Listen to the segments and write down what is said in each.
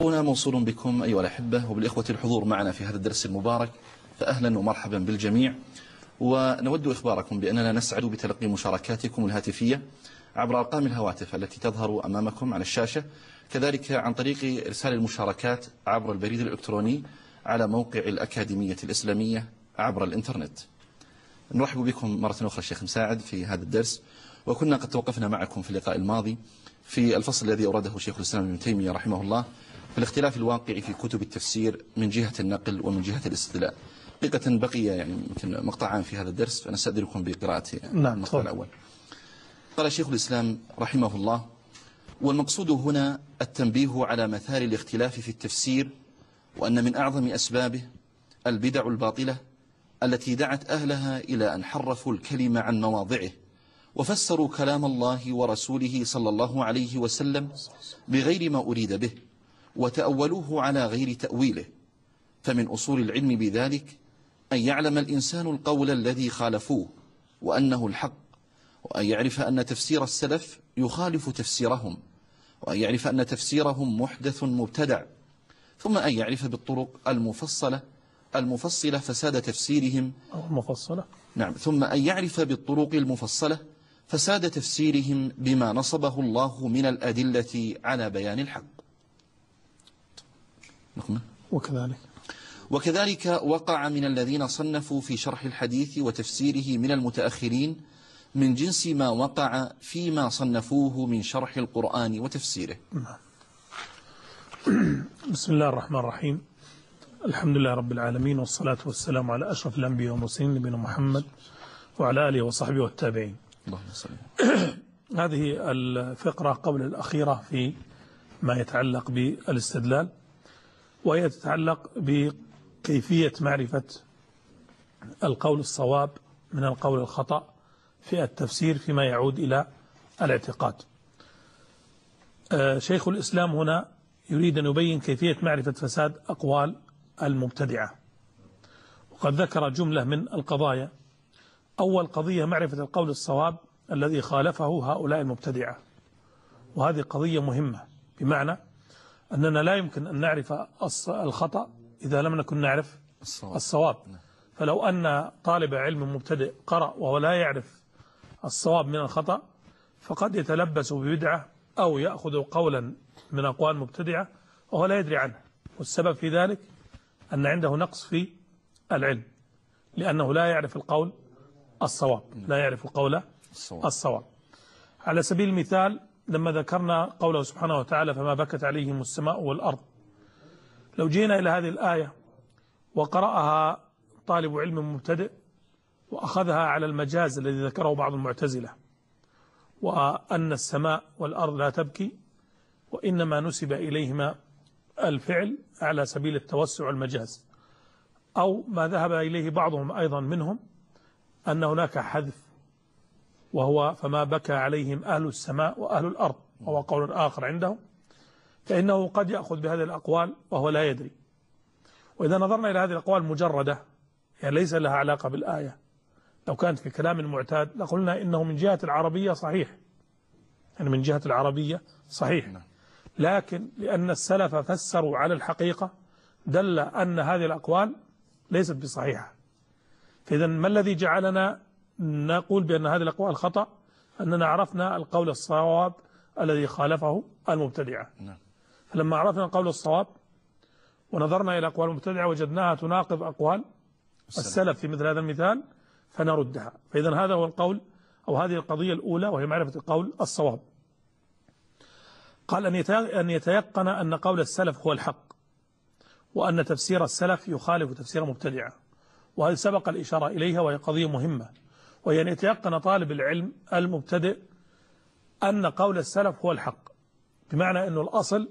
هنا موصول بكم أيها الأحبة وبالإخوة الحضور معنا في هذا الدرس المبارك، فأهلا ومرحبا بالجميع. ونود إخباركم بأننا نسعد بتلقي مشاركاتكم الهاتفية عبر أرقام الهواتف التي تظهر أمامكم على الشاشة، كذلك عن طريق إرسال المشاركات عبر البريد الإلكتروني على موقع الأكاديمية الإسلامية عبر الإنترنت. نرحب بكم مرة أخرى شيخ مساعد في هذا الدرس، وكنا قد توقفنا معكم في اللقاء الماضي في الفصل الذي أورده شيخ الإسلام ابن تيمية رحمه الله في الاختلاف الواقع في كتب التفسير من جهة النقل ومن جهة الاستدلال. حقيقة بقي يمكن مقطعان في هذا الدرس، فنستأذنكم بقراءة المقطع الأول. قال شيخ الإسلام رحمه الله: والمقصود هنا التنبيه على مثار الاختلاف في التفسير، وأن من أعظم أسبابه البدع الباطلة التي دعت أهلها إلى أن حرفوا الكلمة عن مواضعه، وفسروا كلام الله ورسوله صلى الله عليه وسلم بغير ما أريد به، وتأولوه على غير تأويله. فمن أصول العلم بذلك أن يعلم الإنسان القول الذي خالفوه وأنه الحق، وأن يعرف أن تفسير السلف يخالف تفسيرهم، وأن يعرف أن تفسيرهم محدث مبتدع، ثم أن يعرف بالطرق المفصلة فساد تفسيرهم ثم أن يعرف بالطرق المفصلة فساد تفسيرهم بما نصبه الله من الأدلة على بيان الحق. وكذلك وقع من الذين صنفوا في شرح الحديث وتفسيره من المتأخرين من جنس ما وقع فيما صنفوه من شرح القرآن وتفسيره. بسم الله الرحمن الرحيم. الحمد لله رب العالمين، والصلاة والسلام على أشرف الأنبياء والمرسلين نبينا محمد وعلى آله وصحبه والتابعين. هذه الفقرة قبل الأخيرة في ما يتعلق بالاستدلال، وهي تتعلق بكيفية معرفة القول الصواب من القول الخطأ في التفسير فيما يعود إلى الاعتقاد. شيخ الإسلام هنا يريد أن يبين كيفية معرفة فساد أقوال المبتدعة، وقد ذكر جملة من القضايا. أول قضية معرفة القول الصواب الذي خالفه هؤلاء المبتدعة، وهذه قضية مهمة، بمعنى أننا لا يمكن أن نعرف الخطأ إذا لم نكن نعرف الصواب. فلو أن طالب علم مبتدئ قرأ وهو لا يعرف الصواب من الخطأ فقد يتلبس ببدعة أو يأخذ قولا من أقوال مبتدعة وهو لا يدري عنه، والسبب في ذلك أن عنده نقص في العلم، لأنه لا يعرف القول الصواب، لا يعرف القول الصواب. على سبيل المثال لما ذكرنا قوله سبحانه وتعالى: فما بكت عليهم السماء والأرض، لو جينا إلى هذه الآية وقرأها طالب علم مبتدئ وأخذها على المجاز الذي ذكره بعض المعتزلة، وأن السماء والأرض لا تبكي وإنما نسب إليهما الفعل على سبيل التوسع والمجاز، أو ما ذهب إليه بعضهم أيضا منهم أن هناك حذف، وهو فما بكى عليهم أهل السماء وأهل الأرض، وهو قول آخر عندهم، فإنه قد يأخذ بهذه الأقوال وهو لا يدري. وإذا نظرنا إلى هذه الأقوال مجردة، يعني ليس لها علاقة بالآية، لو كانت في كلام معتاد لقلنا إنه من جهة العربية صحيح، يعني من جهة العربية صحيح، لكن لأن السلف فسروا على الحقيقة دل أن هذه الأقوال ليست بصحيحة. فإذا ما الذي جعلنا نقول بأن هذه الأقوال خطأ؟ أننا عرفنا القول الصواب الذي خالفه المبتدعة. فلما عرفنا القول الصواب ونظرنا إلى أقوال المبتدعة وجدناها تناقض أقوال السلف في مثل هذا المثال فنردها. فإذا هذا هو القول، أو هذه القضية الأولى، وهي معرفة القول الصواب. قال أن يتيقن أن قول السلف هو الحق، وأن تفسير السلف يخالف تفسير مبتدعة، وهذا سبق الإشارة إليها، وهي قضية مهمة، وهي أن يتيقن طالب العلم المبتدئ أن قول السلف هو الحق، بمعنى أنه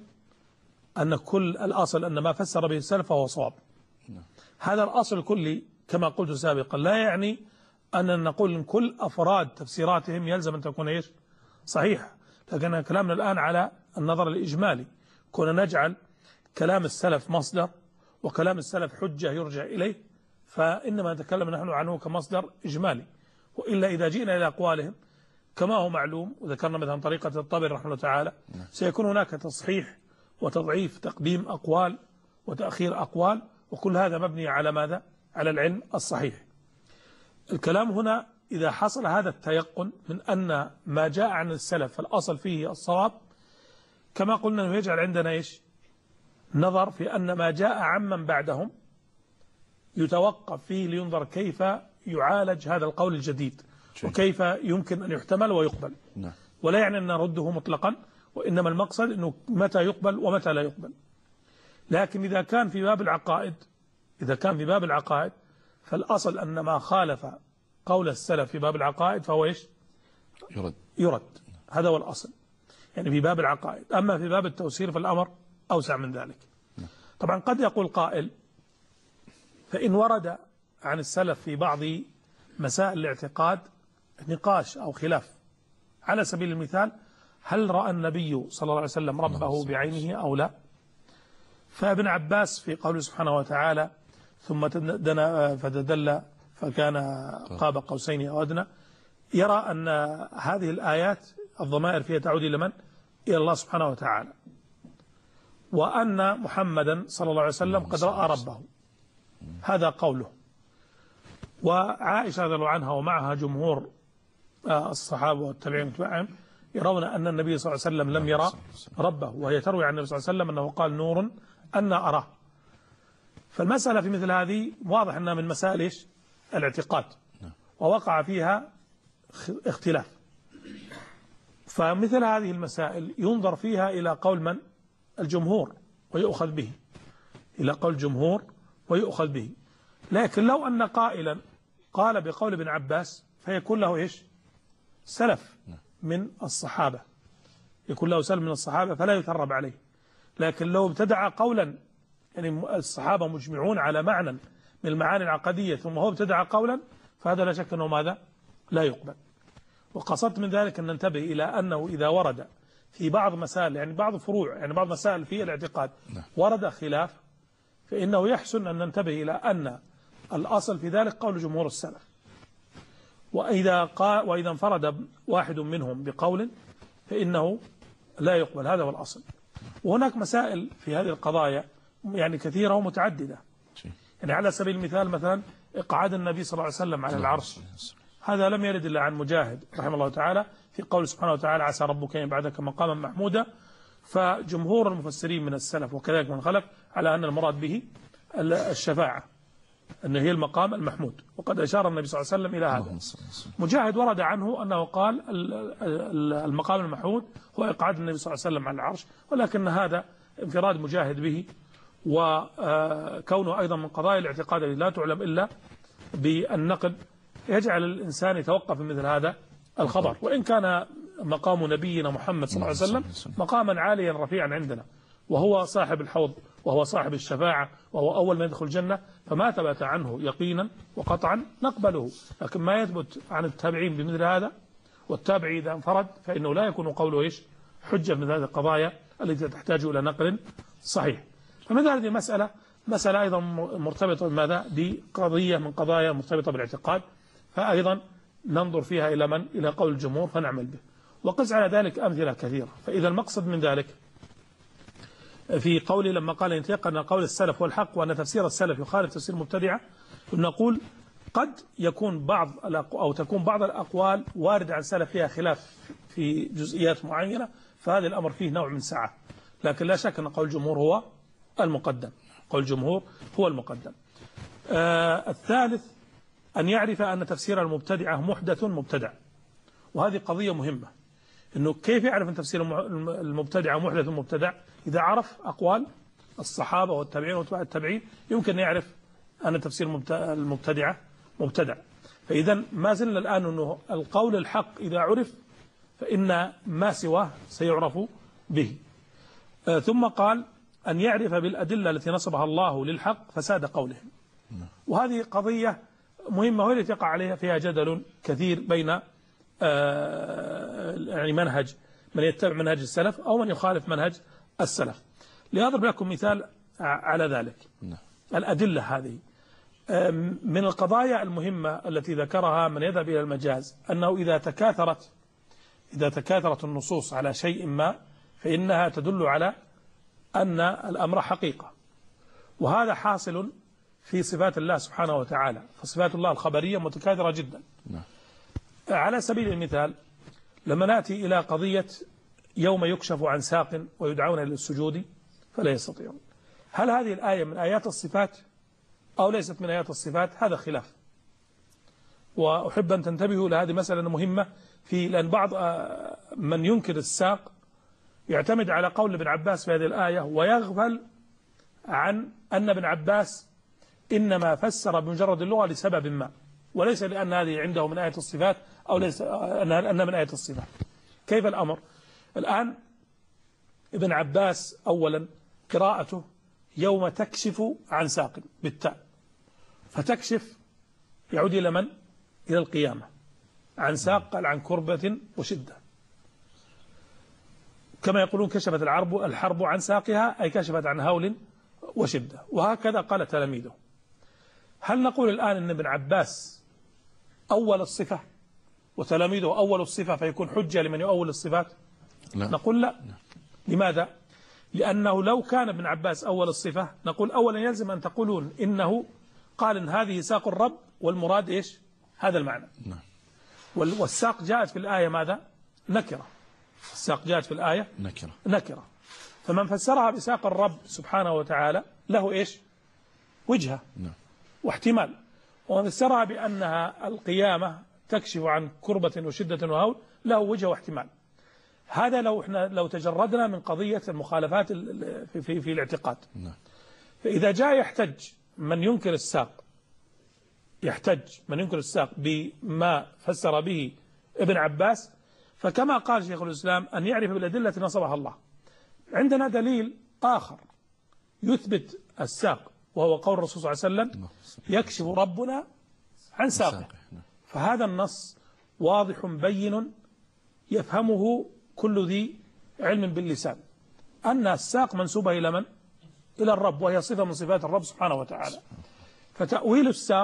الأصل أن ما فسر به السلف فهو صواب. هذا الأصل الكلي كما قلت سابقا لا يعني أننا نقول إن كل أفراد تفسيراتهم يلزم أن تكون صحيحة، لكن كلامنا الآن على النظر الإجمالي، كنا نجعل كلام السلف مصدر وكلام السلف حجة يرجع إليه، فإنما نتكلم نحن عنه كمصدر إجمالي. وإلا إذا جئنا إلى أقوالهم كما هو معلوم، وذكرنا مثلا طريقة الطبري رحمه الله تعالى، سيكون هناك تصحيح وتضعيف تقديم أقوال وتأخير أقوال، وكل هذا مبني على ماذا؟ على العلم الصحيح. الكلام هنا إذا حصل هذا التيقن من أن ما جاء عن السلف فالأصل فيه الصواب، كما قلنا أنه يجعل عندنا إيش؟ نظر في أن ما جاء عمن بعدهم يتوقف فيه لينظر كيف يعالج هذا القول الجديد وكيف يمكن أن يحتمل ويقبل. ولا يعني أن نرده مطلقا، وإنما المقصد أنه متى يقبل ومتى لا يقبل. لكن إذا كان في باب العقائد فالأصل أن ما خالف قول السلف في باب العقائد فهو إيش؟ يرد. هذا هو الأصل، يعني في باب العقائد. أما في باب التوسير فالأمر أوسع من ذلك. طبعا قد يقول قائل فإن ورد عن السلف في بعض مسائل الاعتقاد نقاش أو خلاف، على سبيل المثال هل رأى النبي صلى الله عليه وسلم ربه بعينه أو لا؟ فابن عباس في قوله سبحانه وتعالى ثم دنا فتدلى فكان قاب قوسين أو أدنى، يرى أن هذه الآيات الضمائر فيها تعود إلى من؟ إلى الله سبحانه وتعالى، وأن محمدا صلى الله عليه وسلم قد رأى ربه. هذا قوله. وعائشة رضي الله عنها ومعها جمهور الصحابة والتابعين وتبعهم يرون أن النبي صلى الله عليه وسلم لم يرى ربه، وهي تروي عن النبي صلى الله عليه وسلم أنه قال نور أنا أراه. فالمسألة في مثل هذه واضح أنها من مسائل إيش؟ الاعتقاد، ووقع فيها اختلاف. فمثل هذه المسائل ينظر فيها إلى قول من؟ الجمهور ويؤخذ به، إلى قول الجمهور ويؤخذ به. لكن لو أن قائلا قال بقول ابن عباس فيكون له إيش؟ سلف من الصحابة، يكون له سلف من الصحابة فلا يثرب عليه. لكن لو ابتدع قولا، يعني الصحابة مجمعون على معنى من المعاني العقدية ثم هو ابتدع قولا، فهذا لا شك أنه ماذا؟ لا يقبل. وقصدت من ذلك أن ننتبه إلى أنه إذا ورد في بعض مسائل، يعني بعض فروع، يعني بعض مسائل في الاعتقاد ورد خلاف، فإنه يحسن أن ننتبه إلى أن الأصل في ذلك قول جمهور السلف. وإذا انفرد واحد منهم بقول فإنه لا يقبل، هذا هو الأصل. وهناك مسائل في هذه القضايا يعني كثيرة ومتعددة. يعني على سبيل المثال مثلا إقعاد النبي صلى الله عليه وسلم على العرش، هذا لم يرد إلا عن مجاهد رحمه الله تعالى في قول سبحانه وتعالى عسى ربك أن يبعثك مقاما محمودا. فجمهور المفسرين من السلف وكذلك من خلف على أن المراد به الشفاعة، أن هي المقام المحمود، وقد أشار النبي صلى الله عليه وسلم إلى هذا. مجاهد ورد عنه أنه قال المقام المحمود هو إقعاد النبي صلى الله عليه وسلم على العرش، ولكن هذا انفراد مجاهد به، وكونه أيضا من قضايا الاعتقاد التي لا تعلم إلا بالنقد يجعل الإنسان يتوقف من مثل هذا الخبر. وإن كان مقام نبينا محمد صلى الله عليه وسلم مقاما عاليا رفيعا عندنا، وهو صاحب الحوض وهو صاحب الشفاعة وهو أول من يدخل الجنة، فما ثبت عنه يقينا وقطعا نقبله. لكن ما يثبت عن التابعين بمثل هذا، والتابعي إذا انفرد فإنه لا يكون قوله إيش؟ حجة من هذه القضايا التي تحتاج إلى نقل صحيح. فمثل هذه مسألة أيضا مرتبطة بماذا؟ بقضية من قضايا مرتبطة بالاعتقاد، فأيضا ننظر فيها إلى من؟ إلى قول الجمهور فنعمل به. وقس على ذلك أمثلة كثيرة. فإذا المقصد من ذلك في قولي لما قال يتيقن أن قول السلف هو الحق وأن تفسير السلف يخالف تفسير المبتدعة، نقول قد يكون تكون بعض الأقوال واردة عن السلف فيها خلاف في جزئيات معينة، فهذا الأمر فيه نوع من سعة. لكن لا شك أن قول الجمهور هو المقدم، قول الجمهور هو المقدم. الثالث أن يعرف أن تفسير المبتدعة محدث مبتدع، وهذه قضية مهمة. إنه كيف يعرف أن تفسير المبتدعة محدث مبتدع؟ إذا عرف أقوال الصحابة والتابعين وتبع التابعين يمكن أن يعرف أن تفسير المبتدعة مبتدع. فإذا ما زلنا الآن أنه القول الحق إذا عرف فإن ما سواه سيعرف به. ثم قال أن يعرف بالأدلة التي نصبها الله للحق فساد قولهم، وهذه قضية مهمة والتي يقع عليها فيها جدل كثير بين يعني من يتبع منهج السلف أو من يخالف منهج السلف. لأضرب لكم مثال على ذلك. الأدلة هذه من القضايا المهمة التي ذكرها من يذهب إلى المجاز، أنه إذا تكاثرت النصوص على شيء ما فإنها تدل على أن الأمر حقيقة، وهذا حاصل في صفات الله سبحانه وتعالى، فصفات الله الخبرية متكاثرة جدا. على سبيل المثال لما نأتي إلى قضية يوم يكشف عن ساق ويدعون إلى السجود فلا يستطيعون، هل هذه الآية من آيات الصفات أو ليست من آيات الصفات؟ هذا خلاف، وأحب أن تنتبهوا لهذه مسألة مهمة، لأن بعض من ينكر الساق يعتمد على قول ابن عباس في هذه الآية ويغفل عن أن ابن عباس إنما فسر بمجرد اللغة لسبب ما، وليس لأن هذه عنده من آية الصفات أو ليس أن من آية الصفات. كيف الأمر؟ الآن ابن عباس أولا قراءته يوم تكشف عن ساق بالتاء، فتكشف يعود إلى من؟ إلى القيامة. عن ساق قال عن كربة وشدة، كما يقولون كشفت الحرب عن ساقها، أي كشفت عن هول وشدة، وهكذا قال تلاميذه. هل نقول الآن أن ابن عباس أول الصفة وتلاميذه أول الصفة فيكون حجة لمن يؤول الصفات؟ لا. نقول لا. لماذا؟ لأنه لو كان ابن عباس أول الصفة نقول أولا يلزم أن تقولون إنه قال إن هذه ساق الرب والمراد إيش؟ هذا المعنى. والساق جاءت في الآية ماذا؟ نكرة. الساق جاءت في الآية نكرة. فمن فسرها بساق الرب سبحانه وتعالى له إيش؟ وجهة واحتمال، ومن فسرها بأنها القيامة تكشف عن كربة وشدة وهول له وجهة واحتمال. هذا لو تجردنا من قضية المخالفات في الاعتقاد. فإذا جاء يحتج من ينكر الساق بما فسر به ابن عباس، فكما قال شيخ الإسلام أن يعرف بالأدلة نصبها الله. عندنا دليل آخر يثبت الساق، وهو قول الرسول صلى الله عليه وسلم يكشف ربنا عن ساقه، فهذا النص واضح بين يفهمه كل ذي علم باللسان، أن الساق منسوبة إلى من؟ إلى الرب، وهي صفة من صفات الرب سبحانه وتعالى. فتأويل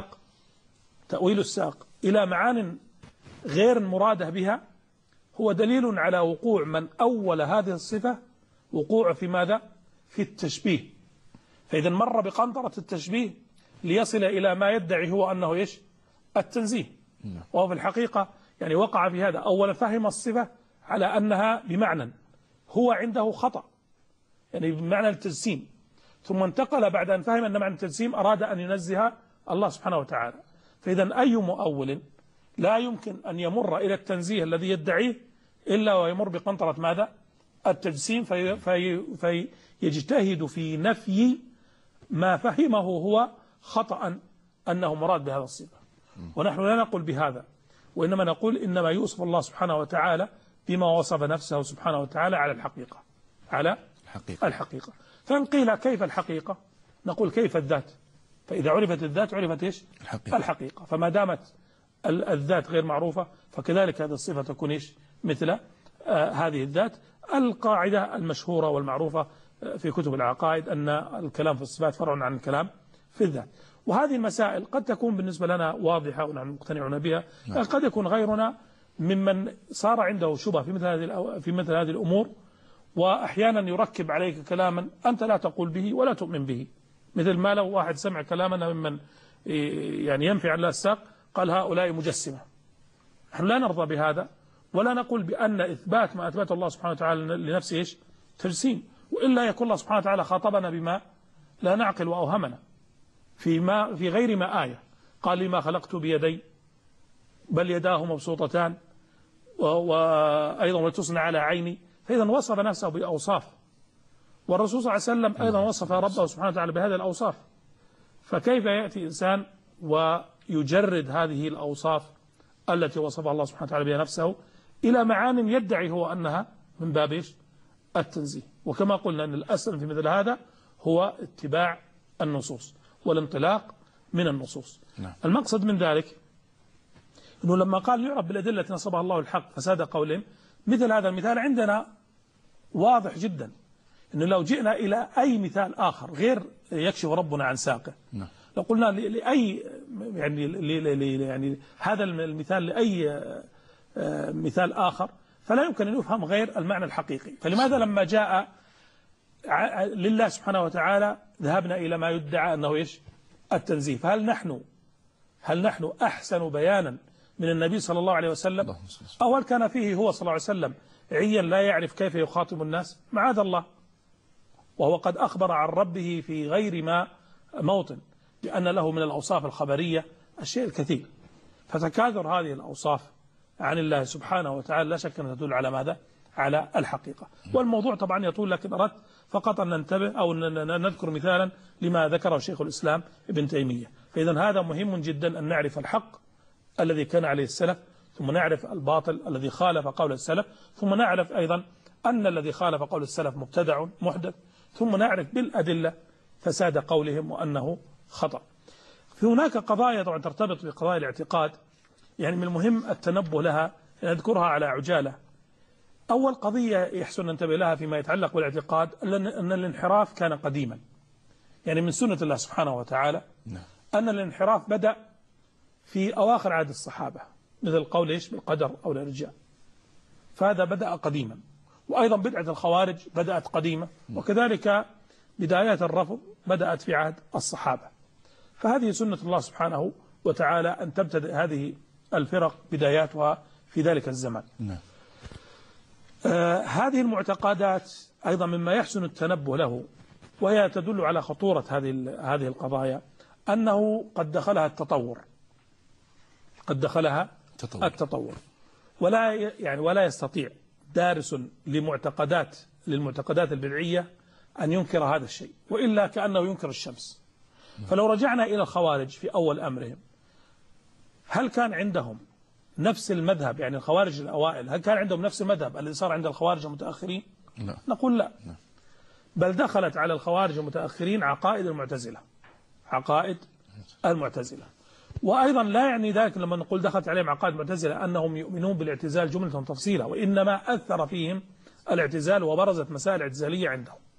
الساق إلى معان غير مرادة بها هو دليل على وقوع من أول هذه الصفة وقوع في ماذا؟ في التشبيه. فإذا مر بقنطرة التشبيه ليصل إلى ما يدعي هو أنه إيش؟ التنزيه. وهو في الحقيقة يعني وقع في هذا. أولا فهم الصفة على أنها بمعنى هو عنده خطأ، يعني بمعنى التجسيم، ثم انتقل بعد أن فهم أن معنى التجسيم أراد أن ينزه الله سبحانه وتعالى. فإذا أي مؤول لا يمكن أن يمر إلى التنزيه الذي يدعيه إلا ويمر بقنطرة ماذا؟ التجسيم، فيجتهد في نفي ما فهمه هو خطأ أنه مراد بهذا الصفة. ونحن لا نقول بهذا، وإنما نقول إنما يوصف الله سبحانه وتعالى بما وصف نفسه سبحانه وتعالى على الحقيقة، على الحقيقة. فإن قيل كيف الحقيقة؟ نقول كيف الذات، فإذا عرفت الذات عرفت إيش؟ الحقيقة. فما دامت الذات غير معروفة فكذلك هذه الصفة تكون إيش؟ مثل هذه الذات. القاعدة المشهورة والمعروفة في كتب العقائد أن الكلام في الصفات فرع عن الكلام في الذات. وهذه المسائل قد تكون بالنسبة لنا واضحة ونحن مقتنعون بها، قد يكون غيرنا ممن صار عنده شبهة في مثل هذه الأمور، وأحيانا يركب عليك كلاما أنت لا تقول به ولا تؤمن به، مثل ما لو واحد سمع كلامنا ممن يعني ينفي عن الله الساق قال هؤلاء مجسمة. نحن لا نرضى بهذا، ولا نقول بأن إثبات ما أثبت الله سبحانه وتعالى لنفسه إيش؟ تجسيم، وإلا يكون الله سبحانه وتعالى خاطبنا بما لا نعقل وأوهمنا في غير ما آية. قال لي ما خلقت بيدي بل يداه مبسوطتان، وأيضا وتصنع على عيني. فإذا وصف نفسه بأوصاف، والرسول صلى الله عليه وسلم أيضا وصف ربه سبحانه وتعالى بهذه الأوصاف. فكيف يأتي إنسان ويجرد هذه الأوصاف التي وصفها الله سبحانه وتعالى بها نفسه إلى معان يدعي هو أنها من باب التنزيه؟ وكما قلنا أن الأسلم في مثل هذا هو اتباع النصوص والانطلاق من النصوص. المقصد من ذلك أنه لما قال يعرف بالأدلة نصبها الله الحق فساد قولهم، مثل هذا المثال عندنا واضح جدا، أنه لو جئنا إلى أي مثال آخر غير يكشف ربنا عن ساقه، لو قلنا لأي يعني هذا المثال لأي مثال آخر فلا يمكن أن يفهم غير المعنى الحقيقي. فلماذا لما جاء لله سبحانه وتعالى ذهبنا إلى ما يدعى أنه إيش؟ التنزيه. هل نحن أحسن بيانا من النبي صلى الله عليه وسلم؟ أو هل كان فيه هو صلى الله عليه وسلم عيا لا يعرف كيف يخاطب الناس؟ معاذ الله، وهو قد أخبر عن ربه في غير ما موطن بأن له من الأوصاف الخبرية الشيء الكثير. فتكاثر هذه الأوصاف عن الله سبحانه وتعالى لا شك أنها تدل على ماذا؟ على الحقيقة. والموضوع طبعا يطول، لكن أردت فقط أن ننتبه أو نذكر مثالا لما ذكره شيخ الإسلام ابن تيمية. فإذا هذا مهم جدا أن نعرف الحق الذي كان عليه السلف، ثم نعرف الباطل الذي خالف قول السلف، ثم نعرف أيضا أن الذي خالف قول السلف مبتدع محدث، ثم نعرف بالأدلة فساد قولهم وأنه خطأ. في هناك قضايا طبعا ترتبط بقضايا الاعتقاد، يعني من المهم التنبه لها، نذكرها على عجالة. أول قضية يحسن أن ننتبه لها فيما يتعلق بالاعتقاد أن الانحراف كان قديما، يعني من سنة الله سبحانه وتعالى أن الانحراف بدأ في أواخر عهد الصحابة، مثل قول إيش بالقدر أو الإرجاء، فهذا بدأ قديما. وأيضا بدعة الخوارج بدأت قديمة، وكذلك بدايات الرفض بدأت في عهد الصحابة. فهذه سنة الله سبحانه وتعالى أن تبتدئ هذه الفرق بداياتها في ذلك الزمان. هذه المعتقدات أيضا مما يحسن التنبه له، وهي تدل على خطورة هذه القضايا، أنه قد دخلها التطور ولا يستطيع دارس للمعتقدات البدعية أن ينكر هذا الشيء، وإلا كأنه ينكر الشمس. فلو رجعنا إلى الخوارج في أول أمرهم، هل كان عندهم نفس المذهب؟ يعني الخوارج الأوائل هل كان عندهم نفس المذهب الذي صار عند الخوارج المتأخرين؟ لا. نقول لا. بل دخلت على الخوارج المتأخرين عقائد المعتزلة. وأيضا لا يعني ذلك لما نقول دخلت عليهم عقائد المعتزلة أنهم يؤمنون بالاعتزال جملة تفصيلا، وإنما أثر فيهم الاعتزال وبرزت مسائل اعتزالية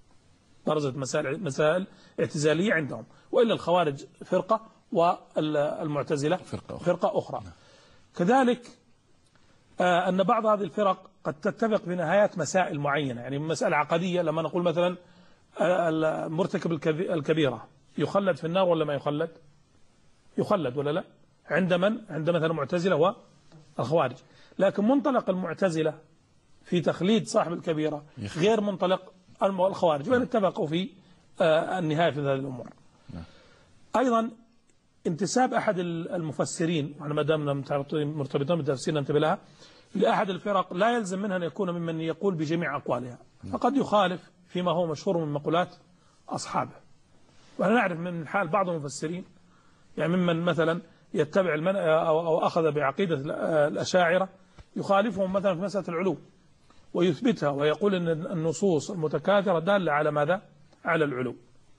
عندهم. وإلا الخوارج فرقة والمعتزلة فرقة أخرى. نعم. كذلك أن بعض هذه الفرق قد تتفق في نهايات مسائل معينة، يعني مسألة عقدية، لما نقول مثلا مرتكب الكبيرة يخلد في النار ولا ما يخلد ولا لا؟ عند مثلا المعتزلة والخوارج. لكن منطلق المعتزلة في تخليد صاحب الكبيرة غير منطلق الخوارج، وإن اتفقوا في النهاية في هذه الأمور. أيضا انتساب أحد المفسرين، وأنا ما دامنا مرتبطين بالتفسير ننتبه لها، لأحد الفرق لا يلزم منها أن يكون ممن يقول بجميع أقوالها، فقد يخالف فيما هو مشهور من مقولات أصحابه. وأنا نعرف من حال بعض المفسرين، يعني ممن مثلا يتبع أو أخذ بعقيدة الأشاعرة، يخالفهم مثلا في مسألة العلو ويثبتها، ويقول أن النصوص المتكاثرة دالة على ماذا؟ على العلو،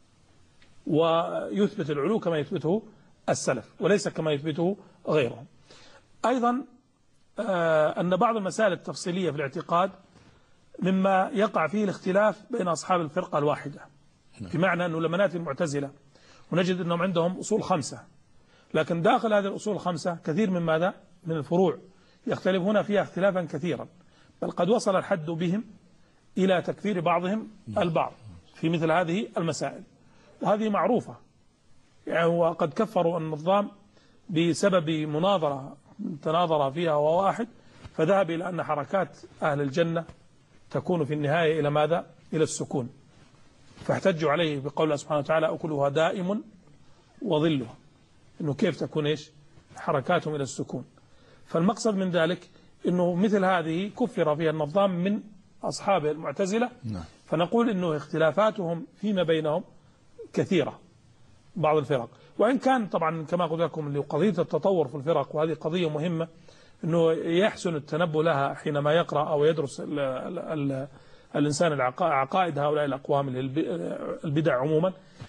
ويثبت العلو كما يثبته السلف وليس كما يثبته غيرهم. أيضا أن بعض المسائل التفصيلية في الاعتقاد مما يقع فيه الاختلاف بين أصحاب الفرقة الواحدة، بمعنى أنه لما نأتي المعتزلة ونجد أنهم عندهم أصول 5، لكن داخل هذه الأصول 5 كثير من ماذا؟ من الفروع يختلفون فيها اختلافا كثيرا، بل قد وصل الحد بهم إلى تكفير بعضهم البعض في مثل هذه المسائل، وهذه معروفة. يعني وقد كفروا النظام بسبب مناظرة تناظر فيها وواحد، فذهب إلى أن حركات أهل الجنة تكون في النهاية إلى ماذا؟ إلى السكون، فاحتجوا عليه بقول الله سبحانه وتعالى أكلها دائم وظلها، إنه كيف تكون إيش حركاتهم إلى السكون. فالمقصد من ذلك إنه مثل هذه كفر فيها النظام من أصحاب المعتزلة، فنقول إنه اختلافاتهم فيما بينهم كثيرة بعض الفرق، وإن كان طبعا كما قلت لكم قضية التطور في الفرق، وهذه قضية مهمة إنه يحسن التنبه لها حينما يقرأ أو يدرس الإنسان عقائد هؤلاء الأقوام البدع عموما،